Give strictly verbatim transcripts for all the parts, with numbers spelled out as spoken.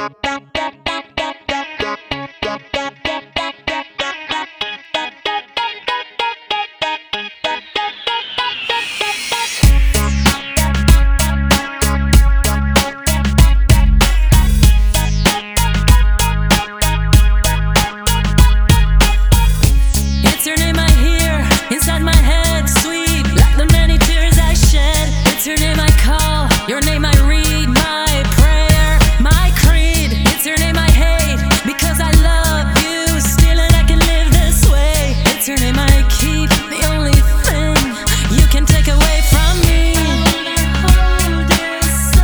It's your name I hear inside my head, sweet like the many tears I shed. It's your name I call, your name I read, my prayer, my creed. It's your name I hate because I love you still and I can live this way. It's your name I keep, the only thing you can take away from me. I wanna hold you so,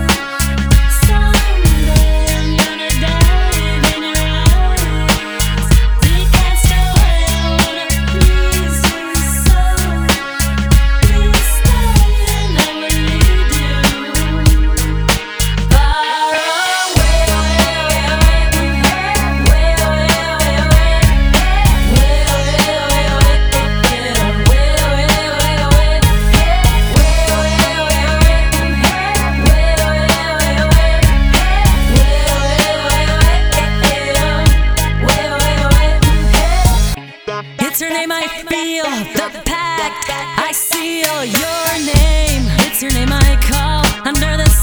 someday I'm gonna dive in your eyes. We can't stay away, I wanna please you so. Please stay and I will lead you far away, away, away, away, way, away, away, away, way, away, away, away, way, away, away, away, way, away, away, away, way, away, away, away, way, away, away, away, way, away, away, away, way, away, away, away, way, away, away, away. It's your name I feel, the pact I seal your name. It's your name I call under the